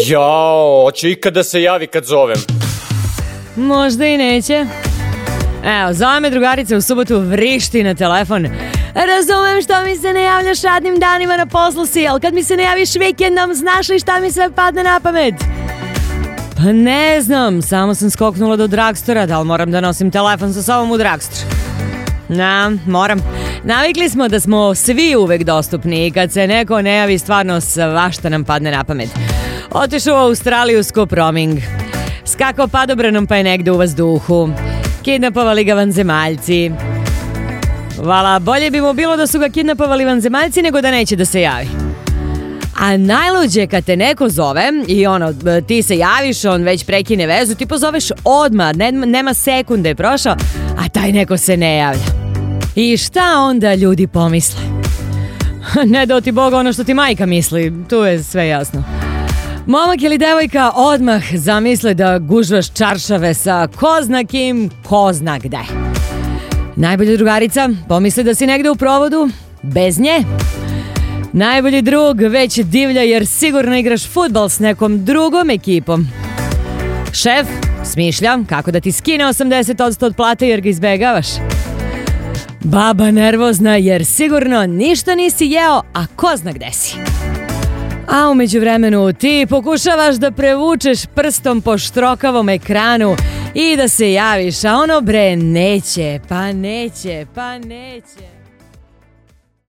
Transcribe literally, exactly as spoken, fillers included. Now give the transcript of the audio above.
Jao, hoće ikad da se javi kad zovem? Možda i neće. Evo, zove me drugarica u subotu, vrišti na telefon. Razumem što mi se ne javljaš radnim danima, na poslu si, ali kad mi se ne javiš vikendom, znaš li šta mi sve padne na pamet? Pa ne znam, samo sam skoknula do dragstora, da li moram da nosim telefon sa sobom u dragstor? Na, moram. Navikli smo da smo svi uvek dostupni i kad se neko ne javi, stvarno svašta nam padne na pamet. Otišao u Australiju skup roaming. Skakao padobranom pa je negde u vazduhu. Kidnapovali ga vanzemaljci. Vala, bolje bi mu bilo da su ga kidnapovali vanzemaljci nego da neće da se javi. A najluđe kad te neko zove i ono, ti se javiš, on već prekine vezu, ti pozoveš odmah, ne, nema sekunde prošao, a taj neko se ne javlja. I šta onda ljudi pomisle? Ne dao ti Bog ono što ti majka misli, tu je sve jasno. Momak ili devojka odmah zamisle da gužvaš čaršave sa ko zna kim, ko zna gde. Najbolja drugarica pomisli da si negde u provodu, bez nje. Najbolji drug već divlja jer sigurno igraš fudbal s nekom drugom ekipom. Šef smišlja kako da ti skine osamdeset posto od plate jer ga izbegavaš. Baba nervozna jer sigurno ništa nisi jeo, a ko zna gde si. A u međuvremenu ti pokušavaš da prevučeš prstom po štrokavom ekranu i da se javiš, a ono bre neće, pa neće, pa neće.